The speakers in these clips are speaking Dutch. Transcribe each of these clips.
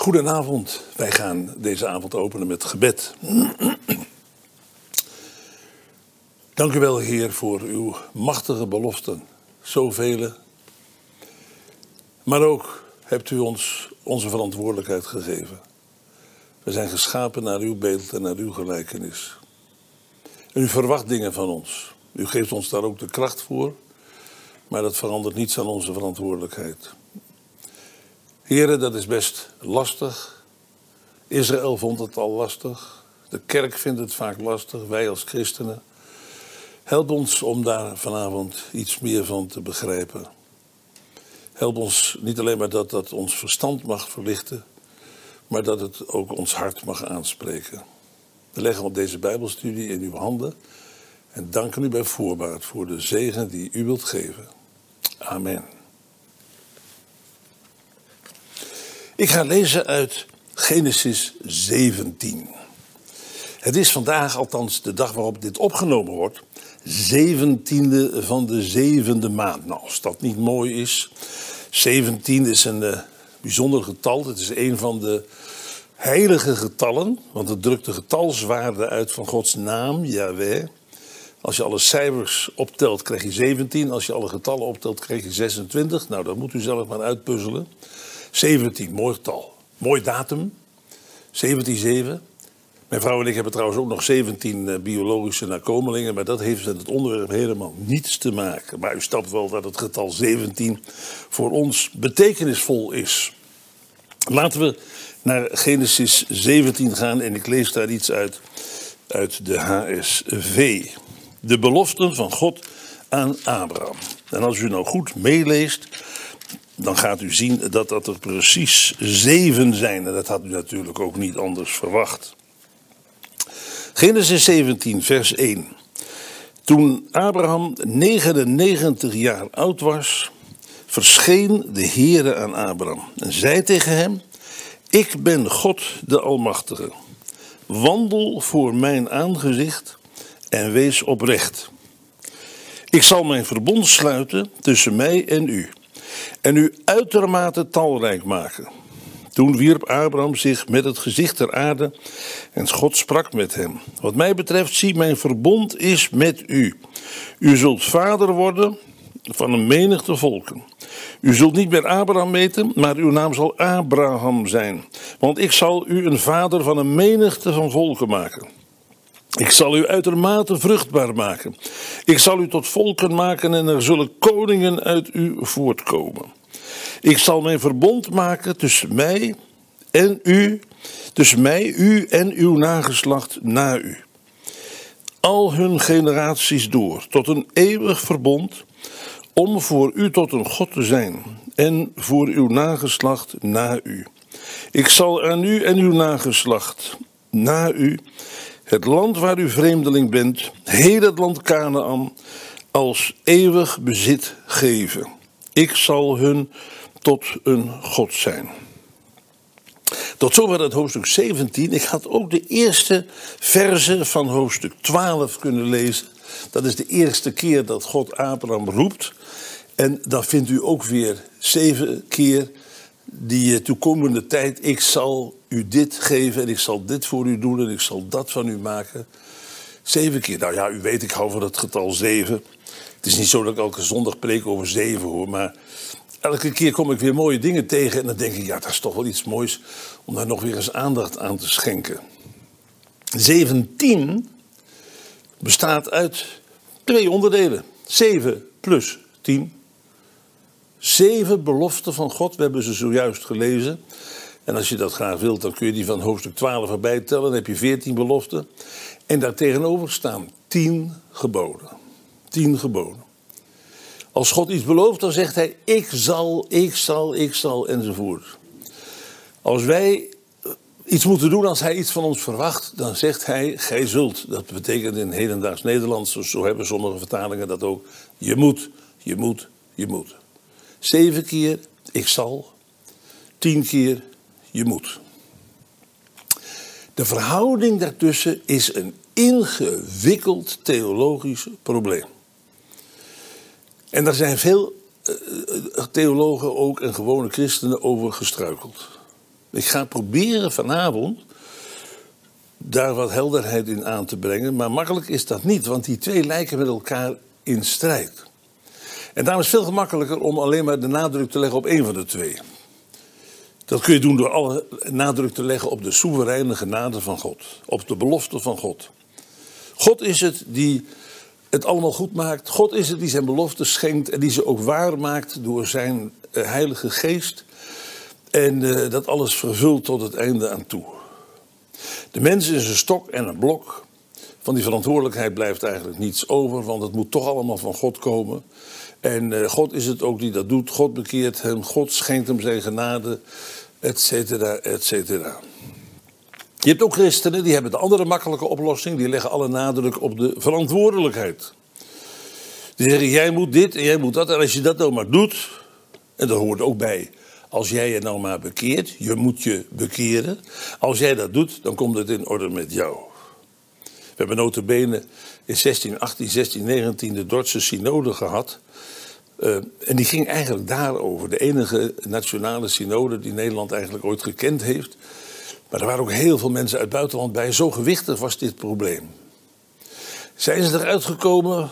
Goedenavond, wij gaan deze avond openen met gebed. Dank u wel, Heer, voor uw machtige beloften, zoveel. Maar ook hebt u ons onze verantwoordelijkheid gegeven. We zijn geschapen naar uw beeld en naar uw gelijkenis. En u verwacht dingen van ons. U geeft ons daar ook de kracht voor, maar dat verandert niets aan onze verantwoordelijkheid. Heren, dat is best lastig. Israël vond het al lastig. De kerk vindt het vaak lastig, wij als christenen. Help ons om daar vanavond iets meer van te begrijpen. Help ons niet alleen maar dat ons verstand mag verlichten, maar dat het ook ons hart mag aanspreken. We leggen op deze Bijbelstudie in uw handen en danken u bij voorbaat voor de zegen die u wilt geven. Amen. Ik ga lezen uit Genesis 17. Het is vandaag, althans de dag waarop dit opgenomen wordt, 17e van de 7e maand. Nou, als dat niet mooi is. 17 is een bijzonder getal. Het is een van de heilige getallen, want het drukt de getalswaarde uit van Gods naam, Yahweh. Als je alle cijfers optelt, krijg je 17. Als je alle getallen optelt, krijg je 26. Nou, dat moet u zelf maar uitpuzzelen. 17, mooi getal. Mooi datum. 17-7. Mijn vrouw en ik hebben trouwens ook nog 17 biologische nakomelingen, maar dat heeft met het onderwerp helemaal niets te maken. Maar u snapt wel dat het getal 17 voor ons betekenisvol is. Laten we naar Genesis 17 gaan en ik lees daar iets uit de HSV. De beloften van God aan Abraham. En als u nou goed meeleest, dan gaat u zien dat er precies 7 zijn. En dat had u natuurlijk ook niet anders verwacht. Genesis 17, vers 1. Toen Abraham 99 jaar oud was, verscheen de Heere aan Abraham en zei tegen hem: Ik ben God de Almachtige. Wandel voor mijn aangezicht en wees oprecht. Ik zal mijn verbond sluiten tussen mij en u uitermate talrijk maken. Toen wierp Abraham zich met het gezicht ter aarde en God sprak met hem. Wat mij betreft, zie, mijn verbond is met u. U zult vader worden van een menigte volken. U zult niet meer Abraham heten, maar uw naam zal Abraham zijn. Want ik zal u een vader van een menigte van volken maken. Ik zal u uitermate vruchtbaar maken. Ik zal u tot volken maken en er zullen koningen uit u voortkomen. Ik zal mijn verbond maken tussen mij en u, tussen mij, u en uw nageslacht na u. Al hun generaties door, tot een eeuwig verbond, om voor u tot een God te zijn en voor uw nageslacht na u. Ik zal aan u en uw nageslacht na u het land waar u vreemdeling bent, heel het land Kanaän, als eeuwig bezit geven. Ik zal hun tot een God zijn. Tot zover het hoofdstuk 17. Ik had ook de eerste verse van hoofdstuk 12 kunnen lezen. Dat is de eerste keer dat God Abraham roept. En dan vindt u ook weer 7 keer die toekomende tijd: ik zal u dit geven en ik zal dit voor u doen en ik zal dat van u maken. 7 keer. Nou ja, u weet, ik hou van het getal 7. Het is niet zo dat ik elke zondag preek over 7 hoor, maar elke keer kom ik weer mooie dingen tegen en dan denk ik, ja, dat is toch wel iets moois om daar nog weer eens aandacht aan te schenken. 17 bestaat uit 2 onderdelen. 7 plus 10. 7 beloften van God, we hebben ze zojuist gelezen. En als je dat graag wilt, dan kun je die van hoofdstuk 12 erbij tellen. Dan heb je 14 beloften. En daartegenover staan 10 geboden. 10 geboden. Als God iets belooft, dan zegt hij: ik zal, enzovoort. Als wij iets moeten doen, als hij iets van ons verwacht, dan zegt hij: gij zult. Dat betekent in hedendaags Nederlands, zo hebben sommige vertalingen dat ook: je moet. 7 keer: ik zal. 10 keer: je moet. De verhouding daartussen is een ingewikkeld theologisch probleem. En daar zijn veel theologen ook en gewone christenen over gestruikeld. Ik ga proberen vanavond daar wat helderheid in aan te brengen. Maar makkelijk is dat niet, want die twee lijken met elkaar in strijd. En daarom is het veel gemakkelijker om alleen maar de nadruk te leggen op één van de twee. Dat kun je doen door alle nadruk te leggen op de soevereine genade van God. Op de belofte van God. God is het die het allemaal goed maakt. God is het die zijn beloften schenkt en die ze ook waar maakt door zijn heilige geest. En dat alles vervult tot het einde aan toe. De mens is een stok en een blok. Van die verantwoordelijkheid blijft eigenlijk niets over, want het moet toch allemaal van God komen. En God is het ook die dat doet. God bekeert hem, God schenkt hem zijn genade, et cetera, et cetera. Je hebt ook christenen, die hebben de andere makkelijke oplossing. Die leggen alle nadruk op de verantwoordelijkheid. Die zeggen, jij moet dit en jij moet dat. En als je dat nou maar doet, en dat hoort ook bij, als jij je nou maar bekeert, je moet je bekeren. Als jij dat doet, dan komt het in orde met jou. We hebben nota bene in 1618, 1619 de Dordtse synode gehad. En die ging eigenlijk daarover. De enige nationale synode die Nederland eigenlijk ooit gekend heeft. Maar er waren ook heel veel mensen uit het buitenland bij. Zo gewichtig was dit probleem. Zijn ze eruit gekomen?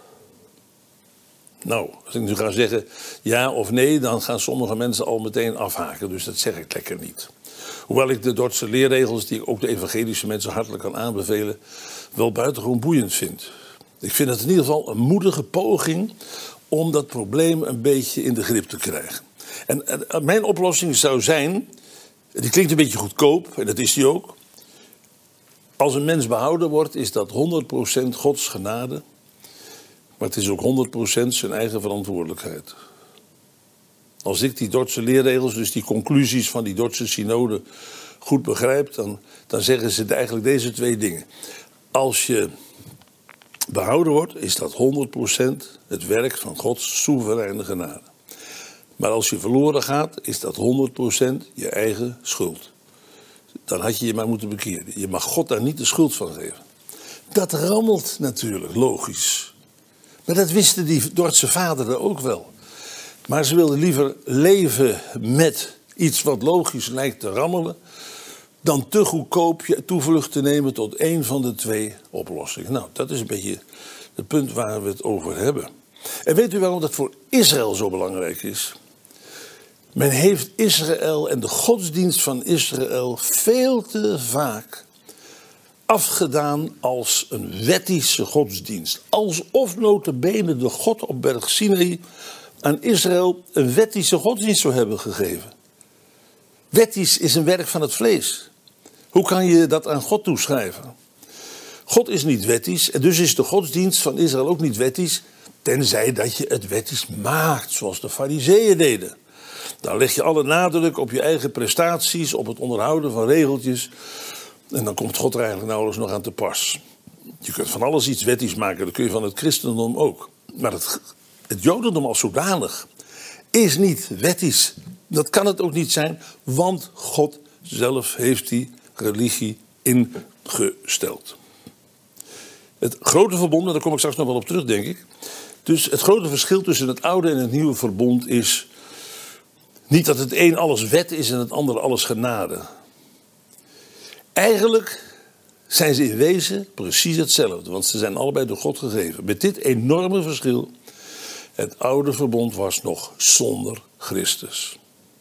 Nou, als ik nu ga zeggen ja of nee, dan gaan sommige mensen al meteen afhaken. Dus dat zeg ik lekker niet. Hoewel ik de Dordtse leerregels, die ik ook de evangelische mensen hartelijk kan aanbevelen, wel buitengewoon boeiend vind. Ik vind het in ieder geval een moedige poging om dat probleem een beetje in de grip te krijgen. En mijn oplossing zou zijn, die klinkt een beetje goedkoop, en dat is die ook. Als een mens behouden wordt, is dat 100% Gods genade. Maar het is ook 100% zijn eigen verantwoordelijkheid. Als ik die Dordtse leerregels, dus die conclusies van die Dordtse synode goed begrijp, dan zeggen ze eigenlijk deze twee dingen. Als je behouden wordt, is dat 100% het werk van Gods soevereine genade. Maar als je verloren gaat, is dat 100% je eigen schuld. Dan had je je maar moeten bekeren. Je mag God daar niet de schuld van geven. Dat rammelt natuurlijk, logisch. Maar dat wisten die Dordtse vaderen ook wel. Maar ze wilden liever leven met iets wat logisch lijkt te rammelen, dan te goedkoop je toevlucht te nemen tot één van de twee oplossingen. Nou, dat is een beetje het punt waar we het over hebben. En weet u waarom dat voor Israël zo belangrijk is? Men heeft Israël en de godsdienst van Israël veel te vaak afgedaan als een wettische godsdienst. Alsof nota bene de God op berg Sinaï aan Israël een wettische godsdienst zou hebben gegeven. Wettisch is een werk van het vlees. Hoe kan je dat aan God toeschrijven? God is niet wettisch en dus is de godsdienst van Israël ook niet wettisch, tenzij dat je het wettisch maakt, zoals de Farizeeën deden. Dan leg je alle nadruk op je eigen prestaties, op het onderhouden van regeltjes, en dan komt God er eigenlijk nauwelijks nog aan te pas. Je kunt van alles iets wettisch maken, dat kun je van het christendom ook. Maar het jodendom als zodanig is niet wettisch. Dat kan het ook niet zijn, want God zelf heeft die religie ingesteld. Het grote verbond, en daar kom ik straks nog wel op terug, denk ik. Dus het grote verschil tussen het oude en het nieuwe verbond is niet dat het een alles wet is en het andere alles genade. Eigenlijk zijn ze in wezen precies hetzelfde, want ze zijn allebei door God gegeven. Met dit enorme verschil: het oude verbond was nog zonder Christus.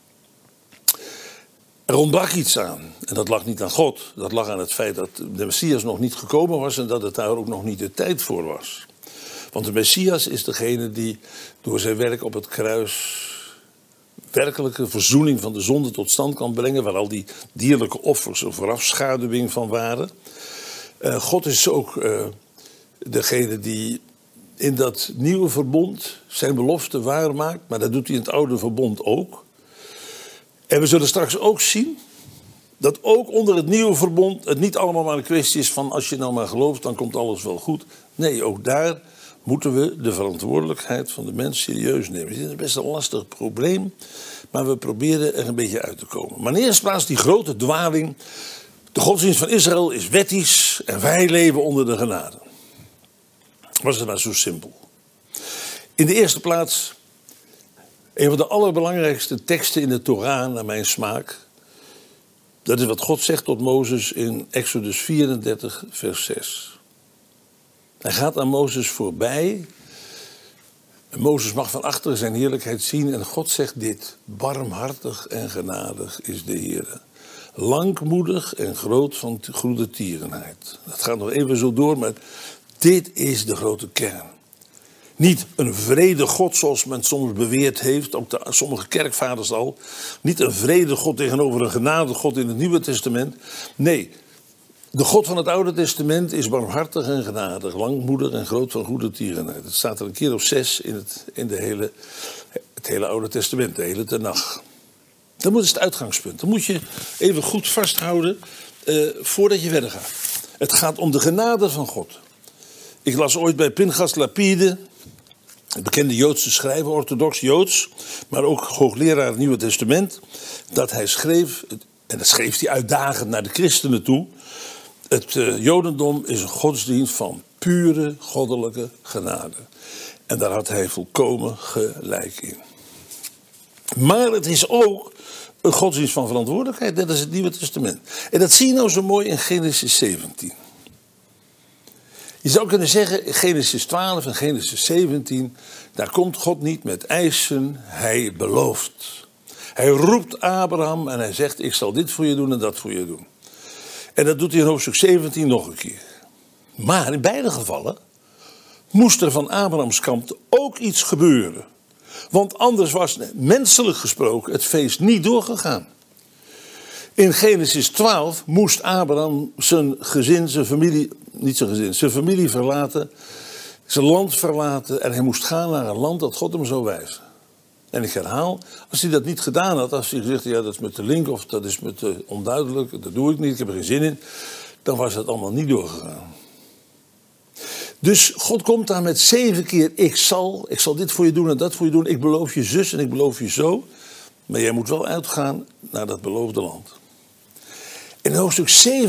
Er ontbrak iets aan. En dat lag niet aan God. Dat lag aan het feit dat de Messias nog niet gekomen was en dat het daar ook nog niet de tijd voor was. Want de Messias is degene die door zijn werk op het kruis werkelijke verzoening van de zonde tot stand kan brengen, waar al die dierlijke offers een voorafschaduwing van waren. God is ook degene die in dat nieuwe verbond zijn belofte waarmaakt, maar dat doet hij in het oude verbond ook. En we zullen straks ook zien dat ook onder het nieuwe verbond het niet allemaal maar een kwestie is van als je nou maar gelooft, dan komt alles wel goed. Nee, ook daar moeten we de verantwoordelijkheid van de mens serieus nemen. Dit is best een lastig probleem, maar we proberen er een beetje uit te komen. Maar in eerste plaats die grote dwaling: de godsdienst van Israël is wettisch en wij leven onder de genade. Was het maar zo simpel. In de eerste plaats, een van de allerbelangrijkste teksten in de Torah, naar mijn smaak, Dat is wat God zegt tot Mozes in Exodus 34, vers 6. Hij gaat aan Mozes voorbij. En Mozes mag van achteren zijn heerlijkheid zien. En God zegt dit: barmhartig en genadig is de Heer. Langmoedig en groot van goede tierenheid. Dat gaat nog even zo door, maar dit is de grote kern. Niet een vrede God zoals men soms beweerd heeft, ook sommige kerkvaders al. Niet een vrede God tegenover een genade God in het Nieuwe Testament. Nee, de God van het Oude Testament is barmhartig en genadig, langmoedig en groot van goede tierenheid. Het staat er een keer of 6 in het hele Oude Testament, de hele Tenach. Dat is het uitgangspunt. Dat moet je even goed vasthouden voordat je verder gaat. Het gaat om de genade van God. Ik las ooit bij Pinchas Lapide, een bekende Joodse schrijver, orthodox Joods, maar ook hoogleraar het Nieuwe Testament, dat hij schreef, en dat schreef hij uitdagend naar de christenen toe: het Jodendom is een godsdienst van pure goddelijke genade. En daar had hij volkomen gelijk in. Maar het is ook een godsdienst van verantwoordelijkheid, net als het Nieuwe Testament. En dat zie je nou zo mooi in Genesis 17. Je zou kunnen zeggen, Genesis 12 en Genesis 17, daar komt God niet met eisen, hij belooft. Hij roept Abraham en hij zegt: ik zal dit voor je doen en dat voor je doen. En dat doet hij in hoofdstuk 17 nog een keer. Maar in beide gevallen moest er van Abrahams kant ook iets gebeuren. Want anders was, menselijk gesproken, het feest niet doorgegaan. In Genesis 12 moest Abraham zijn gezin, zijn familie verlaten, zijn land verlaten. En hij moest gaan naar een land dat God hem zou wijzen. En ik herhaal, als hij dat niet gedaan had, als hij gezegd had: ja, dat is met de link of dat is met de onduidelijk, dat doe ik niet, ik heb er geen zin in, dan was het allemaal niet doorgegaan. Dus God komt daar met 7 keer: ik zal dit voor je doen en dat voor je doen, ik beloof je zus en ik beloof je zo, maar jij moet wel uitgaan naar dat beloofde land. In hoofdstuk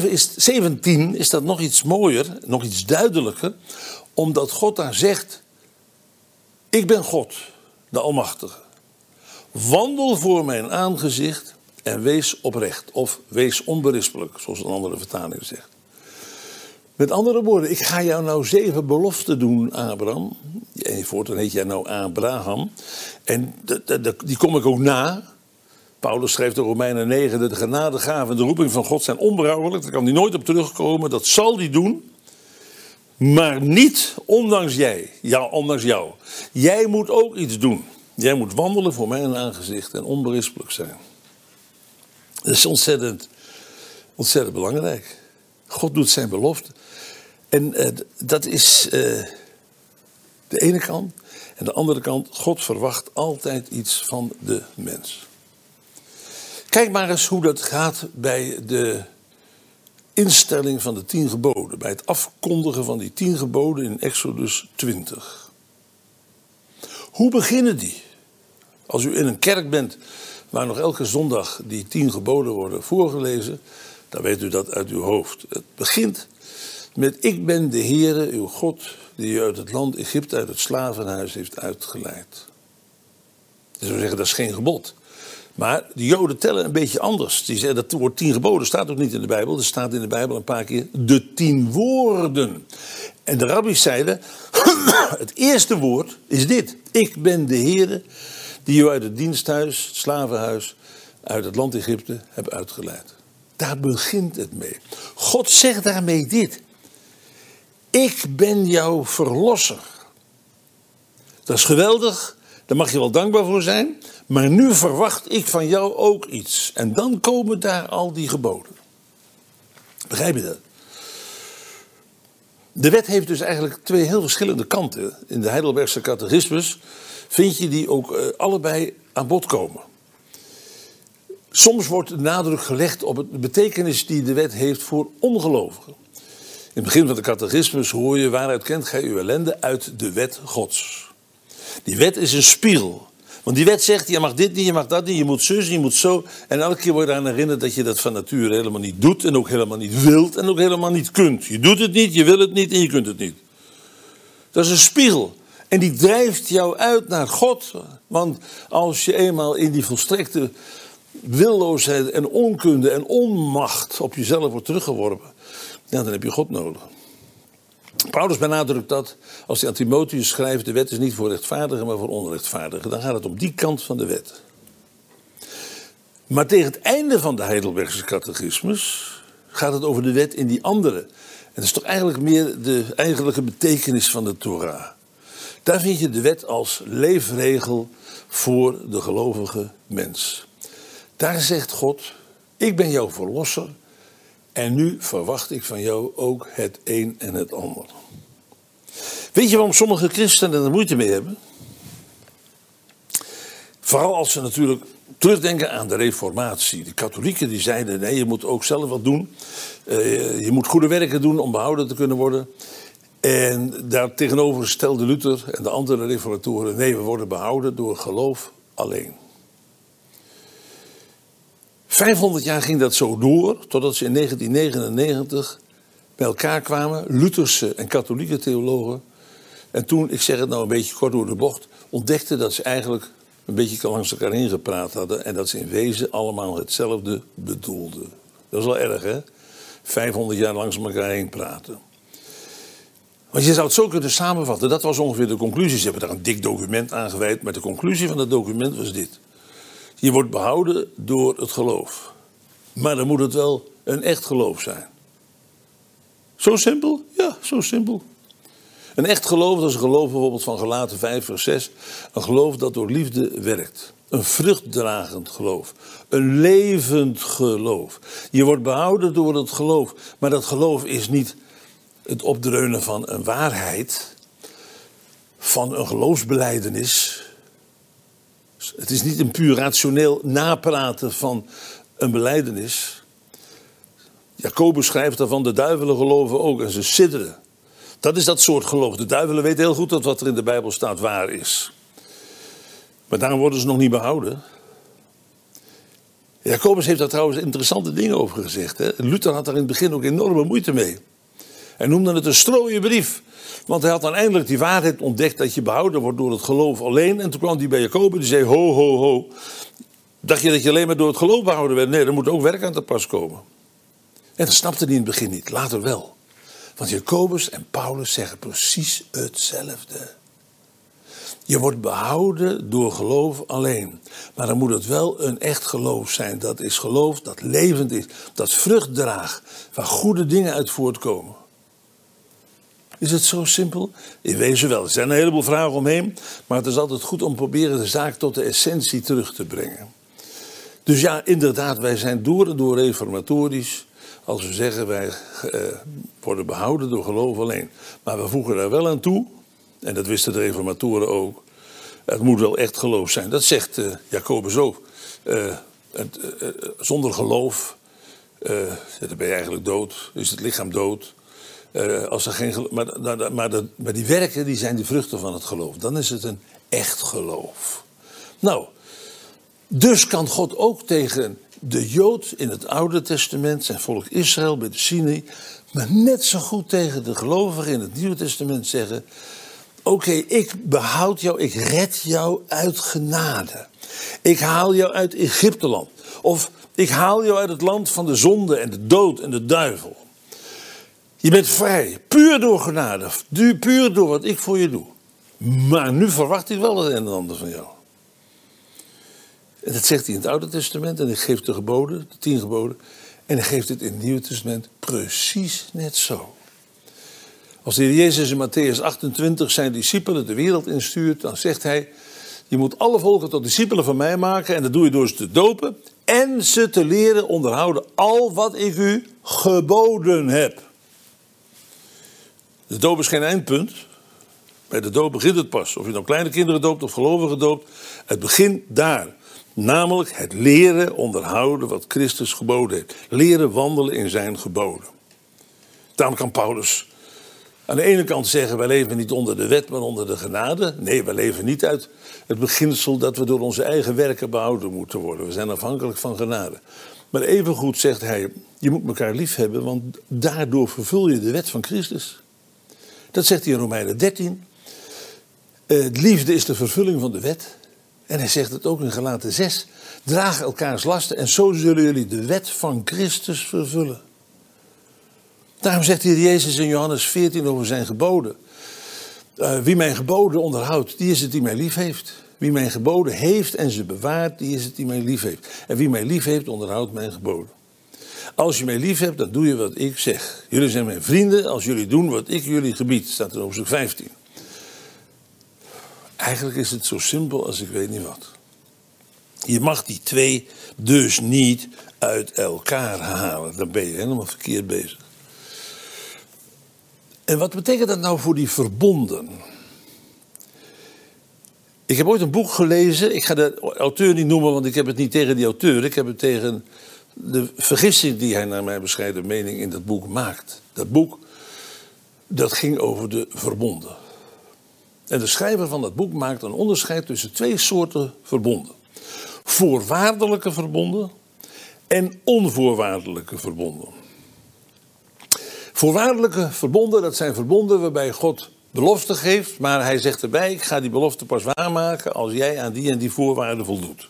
17 is dat nog iets mooier, nog iets duidelijker, omdat God daar zegt: ik ben God, de Almachtige. Wandel voor mijn aangezicht en wees oprecht, of wees onberispelijk, zoals een andere vertaling zegt. Met andere woorden, ik ga jou nou 7 beloften doen, Abraham. En voortaan heet jij nou Abraham. En die kom ik ook na. Paulus schreef in Romeinen 9: de genadegave en de roeping van God zijn onberouwelijk. Daar kan hij nooit op terugkomen. Dat zal hij doen. Maar niet ondanks ondanks jou. Jij moet ook iets doen. Jij moet wandelen voor mijn aangezicht en onberispelijk zijn. Dat is ontzettend belangrijk. God doet zijn belofte. En dat is de ene kant. En de andere kant, God verwacht altijd iets van de mens. Kijk maar eens hoe dat gaat bij de instelling van de 10 geboden. Bij het afkondigen van die 10 geboden in Exodus 20. Hoe beginnen die? Als u in een kerk bent waar nog elke zondag die 10 geboden worden voorgelezen, dan weet u dat uit uw hoofd. Het begint met: ik ben de Heere, uw God, die u uit het land Egypte, uit het slavenhuis heeft uitgeleid. Je zou zeggen, dat is geen gebod. Maar de Joden tellen een beetje anders. Die zeggen, dat woord 10 geboden staat ook niet in de Bijbel. Er staat in de Bijbel een paar keer de 10 woorden. En de rabbi's zeiden, het eerste woord is dit: ik ben de Heere die u uit het diensthuis, het slavenhuis, uit het land Egypte heb uitgeleid. Daar begint het mee. God zegt daarmee dit: ik ben jouw verlosser. Dat is geweldig, daar mag je wel dankbaar voor zijn. Maar nu verwacht ik van jou ook iets. En dan komen daar al die geboden. Begrijp je dat? De wet heeft dus eigenlijk 2 heel verschillende kanten. In de Heidelbergse catechismus vind je die ook allebei aan bod komen. Soms wordt de nadruk gelegd op de betekenis die de wet heeft voor ongelovigen. In het begin van de catechismus hoor je: waaruit kent gij uw ellende? Uit de wet Gods. Die wet is een spiegel. Want die wet zegt: je mag dit niet, je mag dat niet, je moet zus, je moet zo. En elke keer word je eraan herinnerd dat je dat van nature helemaal niet doet. En ook helemaal niet wilt en ook helemaal niet kunt. Je doet het niet, je wil het niet en je kunt het niet. Dat is een spiegel. En die drijft jou uit naar God. Want als je eenmaal in die volstrekte willoosheid en onkunde en onmacht op jezelf wordt teruggeworpen, ja, dan heb je God nodig. Paulus benadrukt dat als hij aan Timotheus schrijft, de wet is niet voor rechtvaardigen, maar voor onrechtvaardigen. Dan gaat het om die kant van de wet. Maar tegen het einde van de Heidelbergse catechismus gaat het over de wet in die andere. En dat is toch eigenlijk meer de eigenlijke betekenis van de Torah. Daar vind je de wet als leefregel voor de gelovige mens. Daar zegt God, ik ben jouw verlosser en nu verwacht ik van jou ook het een en het ander. Weet je waarom sommige christenen er moeite mee hebben? Vooral als ze natuurlijk terugdenken aan de reformatie. De katholieken die zeiden, nee, je moet ook zelf wat doen. Je moet goede werken doen om behouden te kunnen worden. En daar tegenover stelde Luther en de andere reformatoren, nee, we worden behouden door geloof alleen. 500 jaar ging dat zo door, totdat ze in 1999 bij elkaar kwamen, Lutherse en katholieke theologen. En toen, ik zeg het nou een beetje kort door de bocht, ontdekten dat ze eigenlijk een beetje langs elkaar heen gepraat hadden en dat ze in wezen allemaal hetzelfde bedoelden. Dat is wel erg, hè? 500 jaar langs elkaar heen praten. Want je zou het zo kunnen samenvatten, dat was ongeveer de conclusie. Ze hebben daar een dik document aan gewijd, maar de conclusie van het document was dit. Je wordt behouden door het geloof. Maar dan moet het wel een echt geloof zijn. Zo simpel? Ja, zo simpel. Een echt geloof, dat is een geloof bijvoorbeeld van Galaten 5 vers 6. Een geloof dat door liefde werkt. Een vruchtdragend geloof. Een levend geloof. Je wordt behouden door het geloof. Maar dat geloof is niet het opdreunen van een waarheid. Van een geloofsbelijdenis. Het is niet een puur rationeel napraten van een belijdenis. Jacobus schrijft daarvan, de duivelen geloven ook en ze sidderen. Dat is dat soort geloof. De duivelen weten heel goed dat wat er in de Bijbel staat waar is. Maar daarom worden ze nog niet behouden. Jacobus heeft daar trouwens interessante dingen over gezegd. Hè? Luther had daar in het begin ook enorme moeite mee. Hij noemde het een strooie brief. Want hij had dan eindelijk die waarheid ontdekt dat je behouden wordt door het geloof alleen. En toen kwam hij bij Jacobus die zei, ho, ho, ho. Dacht je dat je alleen maar door het geloof behouden werd? Nee, er moet ook werk aan te pas komen. En dat snapte hij in het begin niet, later wel. Want Jacobus en Paulus zeggen precies hetzelfde. Je wordt behouden door geloof alleen. Maar dan moet het wel een echt geloof zijn. Dat is geloof dat levend is. Dat vrucht draagt. Waar goede dingen uit voortkomen. Is het zo simpel? In wezen wel. Er zijn een heleboel vragen omheen. Maar het is altijd goed om proberen de zaak tot de essentie terug te brengen. Dus ja, inderdaad, wij zijn door en door reformatorisch. Als we zeggen wij worden behouden door geloof alleen. Maar we voegen daar wel aan toe. En dat wisten de reformatoren ook. Het moet wel echt geloof zijn. Dat zegt Jacobus ook. Zonder geloof dan ben je eigenlijk dood. Is het lichaam dood. Als er geen geloof, maar die werken die zijn de vruchten van het geloof. Dan is het een echt geloof. Nou, dus kan God ook tegen de Jood in het Oude Testament, zijn volk Israël bij de Sinai, maar net zo goed tegen de gelovigen in het Nieuwe Testament zeggen: Oké, ik behoud jou, ik red jou uit genade. Ik haal jou uit Egypteland. Of ik haal jou uit het land van de zonde en de dood en de duivel. Je bent vrij, puur door genade, puur door wat ik voor je doe. Maar nu verwacht ik wel het een en ander van jou. En dat zegt hij in het Oude Testament en hij geeft de geboden, de 10 geboden. En hij geeft het in het Nieuwe Testament precies net zo. Als de Heer Jezus in Mattheüs 28 zijn discipelen de wereld instuurt, dan zegt hij: je moet alle volken tot discipelen van mij maken. En dat doe je door ze te dopen en ze te leren onderhouden al wat ik u geboden heb. De doop is geen eindpunt. Bij de doop begint het pas. Of je nou kleine kinderen doopt of gelovigen doopt. Het begint daar. Namelijk het leren onderhouden wat Christus geboden heeft. Leren wandelen in zijn geboden. Daarom kan Paulus aan de ene kant zeggen: wij leven niet onder de wet, maar onder de genade. Nee, wij leven niet uit het beginsel dat we door onze eigen werken behouden moeten worden. We zijn afhankelijk van genade. Maar evengoed zegt hij: je moet elkaar lief hebben, want daardoor vervul je de wet van Christus. Dat zegt hij in Romeinen 13. Liefde is de vervulling van de wet. En hij zegt het ook in Galaten 6. Draag elkaars lasten en zo zullen jullie de wet van Christus vervullen. Daarom zegt hier Jezus in Johannes 14 over zijn geboden. Wie mijn geboden onderhoudt, die is het die mij lief heeft. Wie mijn geboden heeft en ze bewaart, die is het die mij lief heeft. En wie mij lief heeft, onderhoudt mijn geboden. Als je mij lief hebt, dan doe je wat ik zeg. Jullie zijn mijn vrienden als jullie doen wat ik jullie gebied. Staat in hoofdstuk 15. Eigenlijk is het zo simpel als ik weet niet wat. Je mag die twee dus niet uit elkaar halen. Dan ben je helemaal verkeerd bezig. En wat betekent dat nou voor die verbonden? Ik heb ooit een boek gelezen. Ik ga de auteur niet noemen, want ik heb het niet tegen die auteur. Ik heb het tegen de vergissing die hij naar mijn bescheiden mening in dat boek maakt. Dat boek, dat ging over de verbonden. En de schrijver van dat boek maakt een onderscheid tussen twee soorten verbonden. Voorwaardelijke verbonden en onvoorwaardelijke verbonden. Voorwaardelijke verbonden, dat zijn verbonden waarbij God belofte geeft, maar hij zegt erbij, ik ga die belofte pas waarmaken als jij aan die en die voorwaarden voldoet.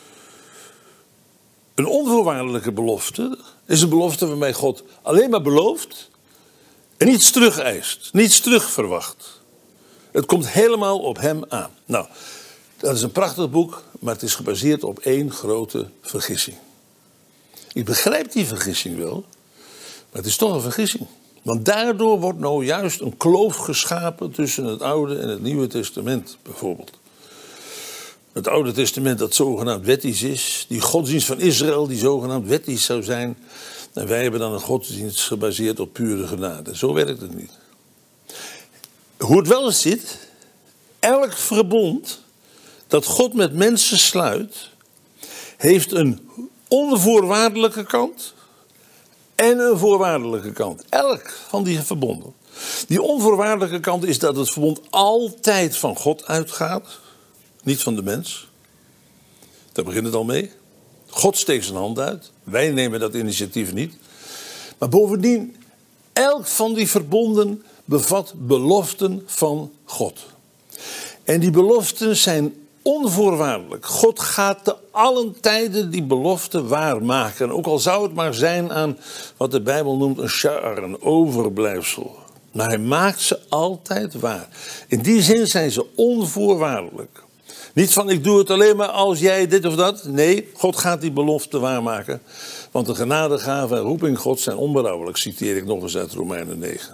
Een onvoorwaardelijke belofte is een belofte waarbij God alleen maar belooft en niets terug eist, niets terug verwacht. Het komt helemaal op hem aan. Nou, dat is een prachtig boek, maar het is gebaseerd op één grote vergissing. Ik begrijp die vergissing wel, maar het is toch een vergissing. Want daardoor wordt nou juist een kloof geschapen tussen het Oude en het Nieuwe Testament bijvoorbeeld. Het Oude Testament dat zogenaamd wettisch is, die godsdienst van Israël die zogenaamd wettisch zou zijn. En wij hebben dan een godsdienst gebaseerd op pure genade. Zo werkt het niet. Hoe het wel zit, elk verbond dat God met mensen sluit, heeft een onvoorwaardelijke kant en een voorwaardelijke kant. Elk van die verbonden. Die onvoorwaardelijke kant is dat het verbond altijd van God uitgaat, niet van de mens. Daar begint het al mee. God steekt zijn hand uit. Wij nemen dat initiatief niet. Maar bovendien, elk van die verbonden bevat beloften van God. En die beloften zijn onvoorwaardelijk. God gaat te allen tijden die belofte waarmaken. Ook al zou het maar zijn aan wat de Bijbel noemt een sha'ar, een overblijfsel. Maar hij maakt ze altijd waar. In die zin zijn ze onvoorwaardelijk. Niet van ik doe het alleen maar als jij dit of dat. Nee, God gaat die belofte waarmaken. Want de genadegave en roeping God zijn onberouwelijk, citeer ik nog eens uit Romeinen 9.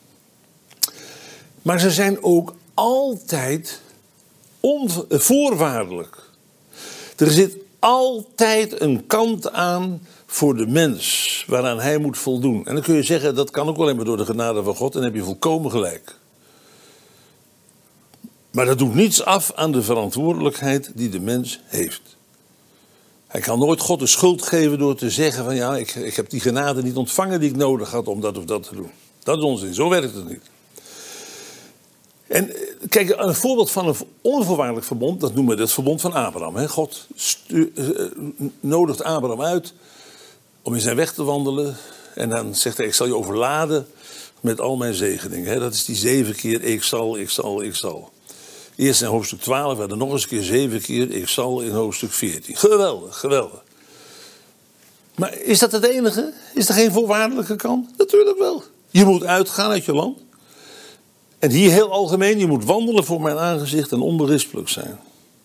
Maar ze zijn ook altijd voorwaardelijk. Er zit altijd een kant aan voor de mens waaraan hij moet voldoen. En dan kun je zeggen, dat kan ook alleen maar door de genade van God. En dan heb je volkomen gelijk. Maar dat doet niets af aan de verantwoordelijkheid die de mens heeft. Hij kan nooit God de schuld geven door te zeggen van ja, ik heb die genade niet ontvangen die ik nodig had om dat of dat te doen. Dat is onzin, zo werkt het niet. En kijk, een voorbeeld van een onvoorwaardelijk verbond, dat noemen we het verbond van Abraham. God nodigt Abraham uit om in zijn weg te wandelen. En dan zegt hij, ik zal je overladen met al mijn zegeningen. Dat is die 7 keer, ik zal. Eerst in hoofdstuk 12, en dan nog eens een keer 7 keer, ik zal in hoofdstuk 14. Geweldig, geweldig. Maar is dat het enige? Is er geen voorwaardelijke kant? Natuurlijk wel. Je moet uitgaan uit je land. En hier heel algemeen, je moet wandelen voor mijn aangezicht en onberispelijk zijn.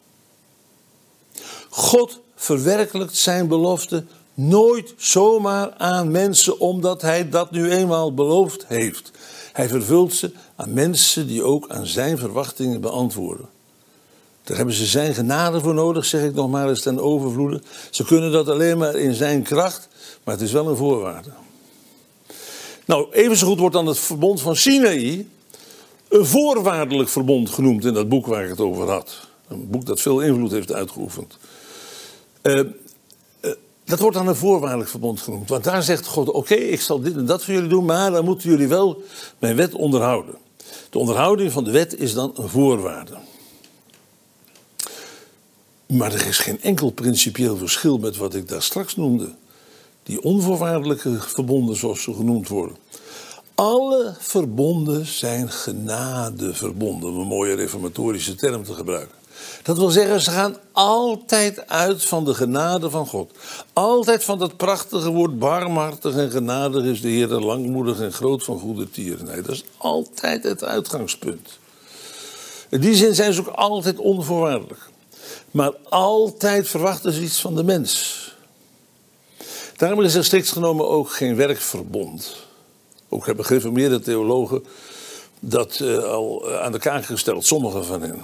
God verwerkelijkt zijn belofte nooit zomaar aan mensen omdat hij dat nu eenmaal beloofd heeft. Hij vervult ze aan mensen die ook aan zijn verwachtingen beantwoorden. Daar hebben ze zijn genade voor nodig, zeg ik nog maar eens ten overvloede. Ze kunnen dat alleen maar in zijn kracht, maar het is wel een voorwaarde. Nou, evenzo goed wordt dan het verbond van Sinaï een voorwaardelijk verbond genoemd in dat boek waar ik het over had. Een boek dat veel invloed heeft uitgeoefend. Dat wordt dan een voorwaardelijk verbond genoemd. Want daar zegt God, oké, ik zal dit en dat voor jullie doen, maar dan moeten jullie wel mijn wet onderhouden. De onderhouding van de wet is dan een voorwaarde. Maar er is geen enkel principieel verschil met wat ik daar straks noemde. Die onvoorwaardelijke verbonden, zoals ze genoemd worden. Alle verbonden zijn genadeverbonden, om een mooie reformatorische term te gebruiken. Dat wil zeggen, ze gaan altijd uit van de genade van God. Altijd van dat prachtige woord, barmhartig en genadig is de Heer, langmoedig en groot van goede tierenheid. Dat is altijd het uitgangspunt. In die zin zijn ze ook altijd onvoorwaardelijk. Maar altijd verwachten ze iets van de mens. Daarom is er strikt genomen ook geen werkverbond. Ook hebben gereformeerde theologen dat al aan de kaak gesteld, sommigen van hen.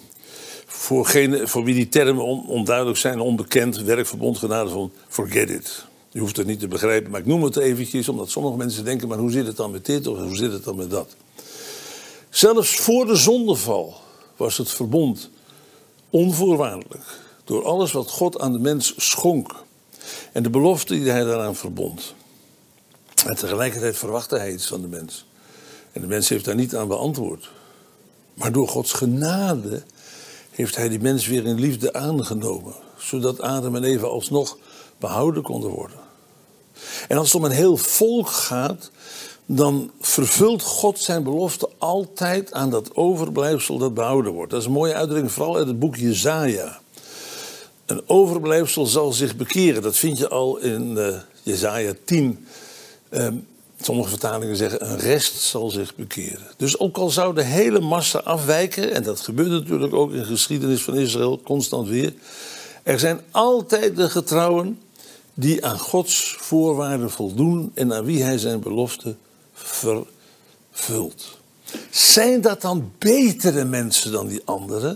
Voor wie die termen onduidelijk zijn, onbekend, werkverbond, genadeverbond, forget it. Je hoeft het niet te begrijpen, maar ik noem het eventjes, omdat sommige mensen denken, maar hoe zit het dan met dit of hoe zit het dan met dat? Zelfs voor de zondeval was het verbond onvoorwaardelijk. Door alles wat God aan de mens schonk. En de belofte die hij daaraan verbond. En tegelijkertijd verwachtte hij iets van de mens. En de mens heeft daar niet aan beantwoord. Maar door Gods genade heeft hij die mens weer in liefde aangenomen. Zodat Adam en Eva alsnog behouden konden worden. En als het om een heel volk gaat, dan vervult God zijn belofte altijd aan dat overblijfsel dat behouden wordt. Dat is een mooie uitdrukking, vooral uit het boek Jesaja. Een overblijfsel zal zich bekeren. Dat vind je al in Jesaja 10. Sommige vertalingen zeggen, een rest zal zich bekeren. Dus ook al zou de hele massa afwijken, en dat gebeurt natuurlijk ook in de geschiedenis van Israël, constant weer. Er zijn altijd de getrouwen die aan Gods voorwaarden voldoen en aan wie hij zijn belofte vervult. Zijn dat dan betere mensen dan die anderen?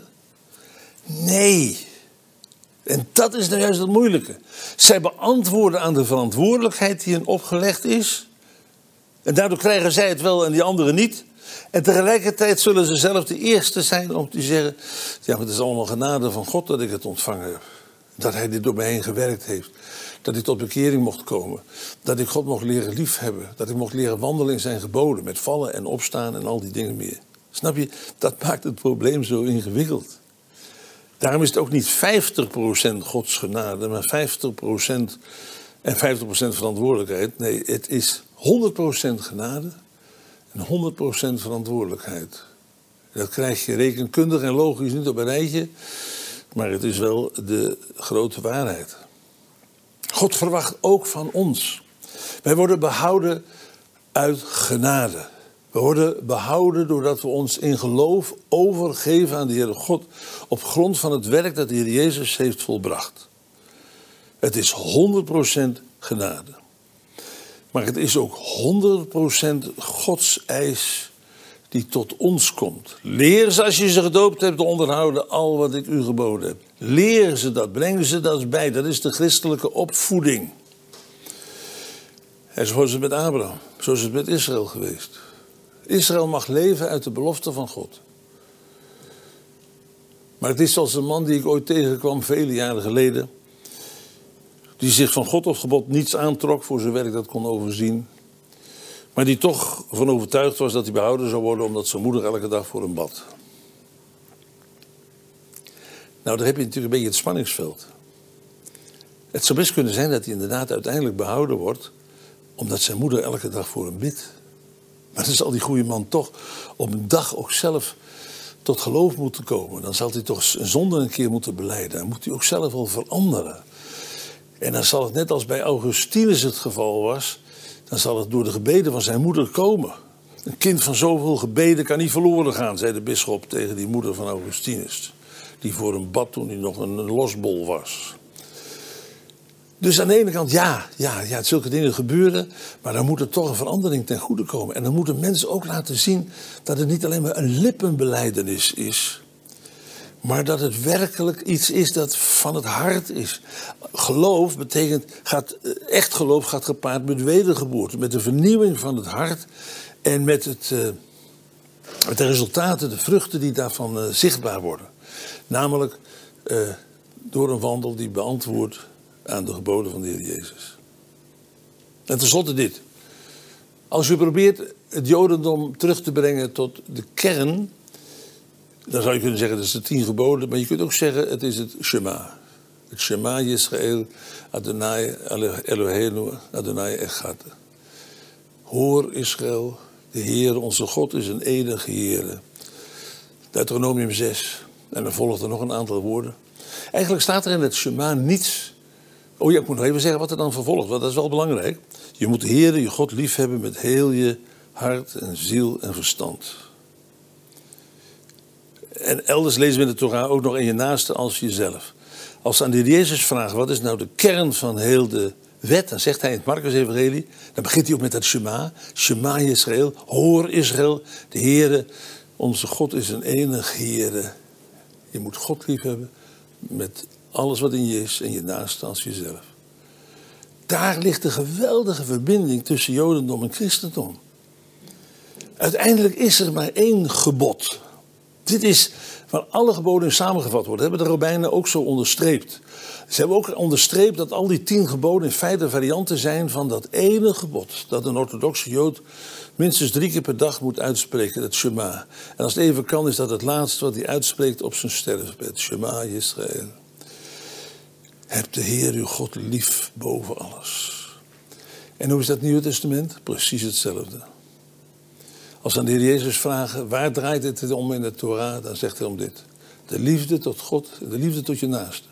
Nee. En dat is nou juist het moeilijke. Zij beantwoorden aan de verantwoordelijkheid die hen opgelegd is. En daardoor krijgen zij het wel en die anderen niet. En tegelijkertijd zullen ze zelf de eerste zijn om te zeggen, ja, maar het is allemaal genade van God dat ik het ontvangen heb. Dat hij dit door mij heen gewerkt heeft. Dat ik tot bekering mocht komen. Dat ik God mocht leren liefhebben. Dat ik mocht leren wandelen in zijn geboden. Met vallen en opstaan en al die dingen meer. Snap je? Dat maakt het probleem zo ingewikkeld. Daarom is het ook niet 50% Gods genade, maar 50% en 50% verantwoordelijkheid. Nee, het is 100% genade en 100% verantwoordelijkheid. Dat krijg je rekenkundig en logisch niet op een rijtje, maar het is wel de grote waarheid. God verwacht ook van ons. Wij worden behouden uit genade. We worden behouden doordat we ons in geloof overgeven aan de Heere God op grond van het werk dat de Heer Jezus heeft volbracht. Het is 100% genade. Maar het is ook 100% Gods eis die tot ons komt. Leer ze als je ze gedoopt hebt te onderhouden al wat ik u geboden heb. Leer ze dat, breng ze dat bij. Dat is de christelijke opvoeding. En zo is het met Abraham, zo is het met Israël geweest. Israël mag leven uit de belofte van God. Maar het is zoals een man die ik ooit tegenkwam vele jaren geleden, die zich van God of gebod niets aantrok voor zijn werk dat kon overzien, maar die toch van overtuigd was dat hij behouden zou worden omdat zijn moeder elke dag voor hem bad. Nou, daar heb je natuurlijk een beetje het spanningsveld. Het zou best kunnen zijn dat hij inderdaad uiteindelijk behouden wordt omdat zijn moeder elke dag voor hem bidt. Maar dan zal die goede man toch op een dag ook zelf tot geloof moeten komen. Dan zal hij toch zijn zonde een keer moeten belijden. Dan moet hij ook zelf wel veranderen. En dan zal het net als bij Augustinus het geval was, dan zal het door de gebeden van zijn moeder komen. Een kind van zoveel gebeden kan niet verloren gaan, zei de bisschop tegen die moeder van Augustinus. Die voor hem bad toen hij nog een losbol was. Dus aan de ene kant, ja, zulke dingen gebeuren, maar dan moet er toch een verandering ten goede komen. En dan moeten mensen ook laten zien dat het niet alleen maar een lippenbelijdenis is, maar dat het werkelijk iets is dat van het hart is. Geloof betekent, echt geloof gaat gepaard met wedergeboorte, met de vernieuwing van het hart en met de resultaten, de vruchten die daarvan zichtbaar worden. Namelijk door een wandel die beantwoordt aan de geboden van de Heer Jezus. En tenslotte dit. Als u probeert het Jodendom terug te brengen tot de kern, dan zou je kunnen zeggen dat is de 10 geboden, maar je kunt ook zeggen het is het Shema. Het Shema Yisrael, Adonai Eloheinu, Adonai Echad. Hoor Israël, de Heer onze God is een enige Heer. Deuteronomium 6. En dan volgden nog een aantal woorden. Eigenlijk staat er in het Shema niets. Oh ja, ik moet nog even zeggen wat er dan vervolgt, want dat is wel belangrijk. Je moet de Heere, je God, liefhebben met heel je hart en ziel en verstand. En elders lezen we in de Torah ook nog in je naaste als jezelf. Als ze aan de Heer Jezus vragen, wat is nou de kern van heel de wet? Dan zegt hij in het Marcus-evangelie, dan begint hij ook met dat Shema. Shema Israël, hoor Israël, de Heere, onze God is een enig Heere. Je moet God liefhebben met alles wat in je is en je naaste als jezelf. Daar ligt de geweldige verbinding tussen Jodendom en christendom. Uiteindelijk is er maar één gebod. Dit is waar alle geboden in samengevat worden. Dat hebben de rabbijnen ook zo onderstreept. Ze hebben ook onderstreept dat al die 10 geboden in feite varianten zijn van dat ene gebod. Dat een orthodoxe Jood minstens 3 keer per dag moet uitspreken, het Shema. En als het even kan, is dat het laatste wat hij uitspreekt op zijn sterfbed. Shema Yisrael. Heb de Heer uw God lief boven alles. En hoe is dat Nieuwe Testament? Precies hetzelfde. Als we aan de Heer Jezus vragen, waar draait het om in de Torah? Dan zegt hij om dit. De liefde tot God en de liefde tot je naaste.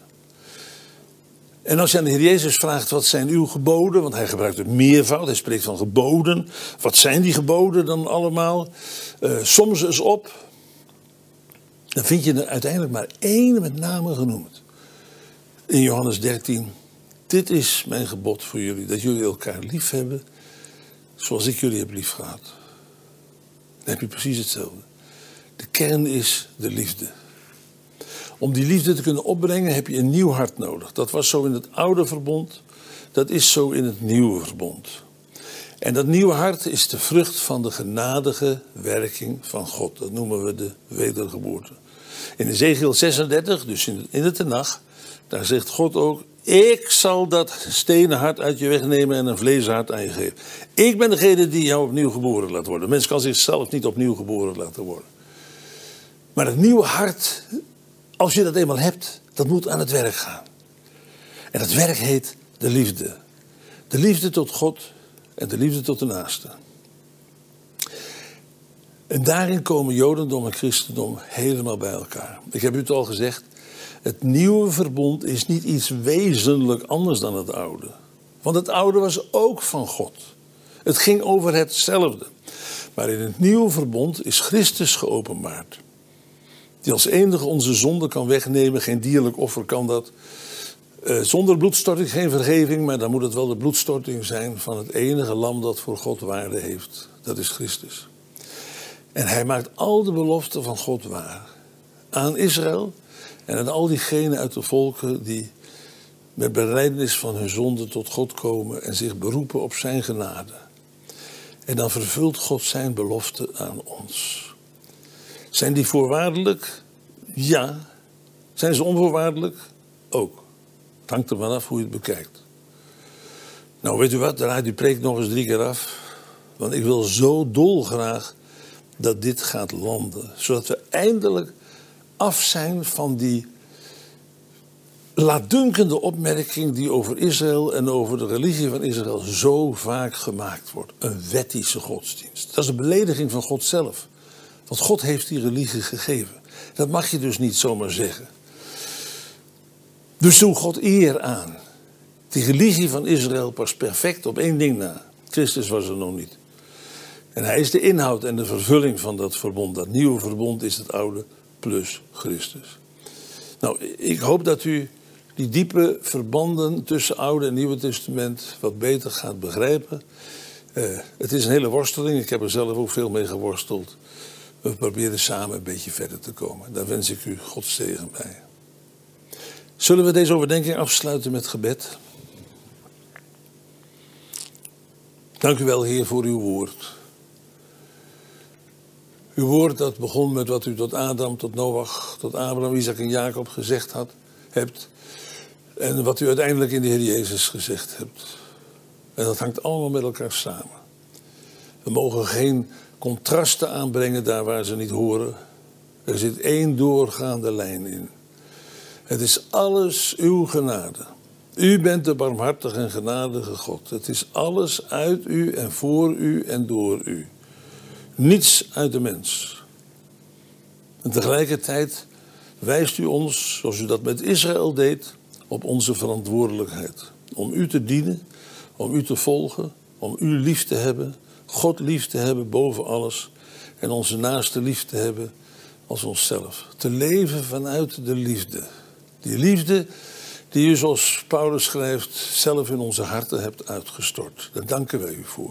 En als je aan de Heer Jezus vraagt, wat zijn uw geboden? Want hij gebruikt het meervoud, hij spreekt van geboden. Wat zijn die geboden dan allemaal? Som ze eens op. Dan vind je er uiteindelijk maar één met name genoemd. In Johannes 13. Dit is mijn gebod voor jullie. Dat jullie elkaar lief hebben zoals ik jullie heb lief gehad. Dan heb je precies hetzelfde. De kern is de liefde. Om die liefde te kunnen opbrengen heb je een nieuw hart nodig. Dat was zo in het oude verbond. Dat is zo in het nieuwe verbond. En dat nieuwe hart is de vrucht van de genadige werking van God. Dat noemen we de wedergeboorte. In Ezekiel 36, dus in de Tenach, daar zegt God ook: ik zal dat stenen hart uit je wegnemen en een vlezen hart aan je geven. Ik ben degene die jou opnieuw geboren laat worden. Mens kan zichzelf niet opnieuw geboren laten worden. Maar het nieuwe hart, als je dat eenmaal hebt, dat moet aan het werk gaan. En dat werk heet de liefde. De liefde tot God en de liefde tot de naaste. En daarin komen Jodendom en Christendom helemaal bij elkaar. Ik heb u het al gezegd. Het nieuwe verbond is niet iets wezenlijk anders dan het oude. Want het oude was ook van God. Het ging over hetzelfde. Maar in het nieuwe verbond is Christus geopenbaard. Die als enige onze zonde kan wegnemen. Geen dierlijk offer kan dat. Zonder bloedstorting geen vergeving. Maar dan moet het wel de bloedstorting zijn van het enige lam dat voor God waarde heeft. Dat is Christus. En hij maakt al de beloften van God waar. Aan Israël. En aan al diegenen uit de volken die met belijdenis van hun zonde tot God komen en zich beroepen op zijn genade. En dan vervult God zijn belofte aan ons. Zijn die voorwaardelijk? Ja. Zijn ze onvoorwaardelijk? Ook. Het hangt er vanaf hoe je het bekijkt. Nou, weet u wat? Draai die preek nog eens 3 keer af. Want ik wil zo dolgraag dat dit gaat landen. Zodat we eindelijk af zijn van die laatdunkende opmerking die over Israël en over de religie van Israël zo vaak gemaakt wordt. Een wettische godsdienst. Dat is een belediging van God zelf. Want God heeft die religie gegeven. Dat mag je dus niet zomaar zeggen. Dus doe God eer aan. Die religie van Israël past perfect op 1 ding na. Christus was er nog niet. En hij is de inhoud en de vervulling van dat verbond. Dat nieuwe verbond is het oude plus Christus. Nou, ik hoop dat u die diepe verbanden tussen Oude en Nieuwe Testament wat beter gaat begrijpen. Het is een hele worsteling. Ik heb er zelf ook veel mee geworsteld. We proberen samen een beetje verder te komen. Daar wens ik u Gods zegen bij. Zullen we deze overdenking afsluiten met gebed? Dank u wel, Heer, voor uw woord. Uw woord dat begon met wat u tot Adam, tot Noach, tot Abraham, Isaac en Jacob gezegd hebt. En wat u uiteindelijk in de Heer Jezus gezegd hebt. En dat hangt allemaal met elkaar samen. We mogen geen contrasten aanbrengen daar waar ze niet horen. Er zit 1 doorgaande lijn in. Het is alles uw genade. U bent de barmhartige en genadige God. Het is alles uit u en voor u en door u. Niets uit de mens. En tegelijkertijd wijst u ons, zoals u dat met Israël deed, op onze verantwoordelijkheid. Om u te dienen, om u te volgen, om u lief te hebben, God lief te hebben boven alles en onze naaste lief te hebben als onszelf. Te leven vanuit de liefde. Die liefde die u, zoals Paulus schrijft, zelf in onze harten hebt uitgestort. Daar danken wij u voor.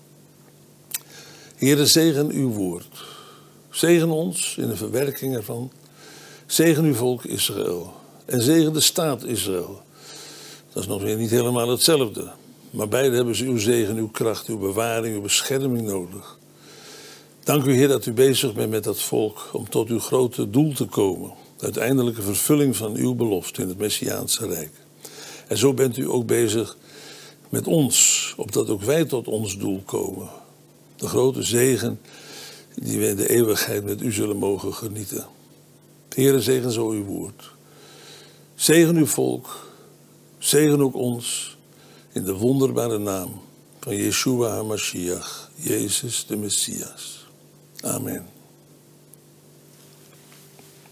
Heere, zegen uw woord. Zegen ons in de verwerking ervan. Zegen uw volk Israël. En zegen de staat Israël. Dat is nog weer niet helemaal hetzelfde. Maar beide hebben ze uw zegen, uw kracht, uw bewaring, uw bescherming nodig. Dank u, Heer, dat u bezig bent met dat volk om tot uw grote doel te komen. De uiteindelijke vervulling van uw belofte in het Messiaanse Rijk. En zo bent u ook bezig met ons, opdat ook wij tot ons doel komen. De grote zegen die we in de eeuwigheid met u zullen mogen genieten. Heere, zegen zo uw woord. Zegen uw volk. Zegen ook ons in de wonderbare naam van Yeshua HaMashiach, Jezus de Messias. Amen.